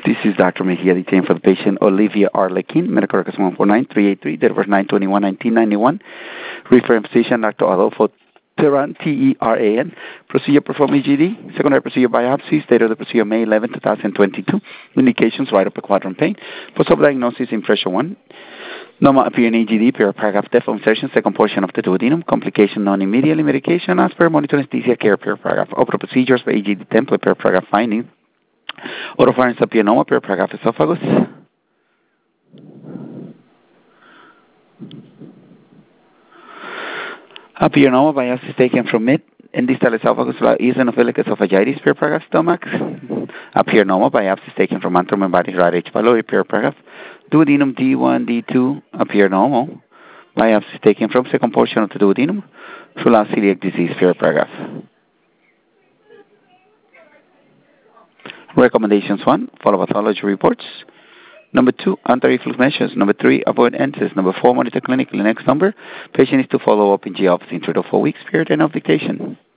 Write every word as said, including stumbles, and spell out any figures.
This is Doctor Mejia detained for the patient Olivia Arlequin, medical records one four nine three eight three, date of birth nine twenty-one nineteen ninety-one. Referring physician Doctor Adolfo Teran, T E R A N. Procedure performed E G D. Secondary procedure biopsies. Date of the procedure May eleventh, twenty twenty-two. Indications right upper quadrant pain. Post-op diagnosis impression one. Normal appearing E G D, paragraph depth of insertion, second portion of the duodenum. Complication non-immediately medication as per monitor anesthesia care, paragraph. Opera procedures by E G D template, paragraph findings. Oropharynx papilloma, paragraph esophagus. Papilloma biopsy taken from mid and distal esophagus, eosinophilic esophagitis, paragraph stomach. Papilloma biopsy taken from antrum and body right H. pylori, paragraph. Duodenum D one, D two, papilloma biopsy taken from second portion of the duodenum. Full celiac disease, paragraph. Recommendations one, follow pathology reports. Number two, anti-reflux measures. Number three, avoid N SAIDs. Number four, monitor clinically. Next number, patient is to follow up in G office in three to four weeks period and of dictation.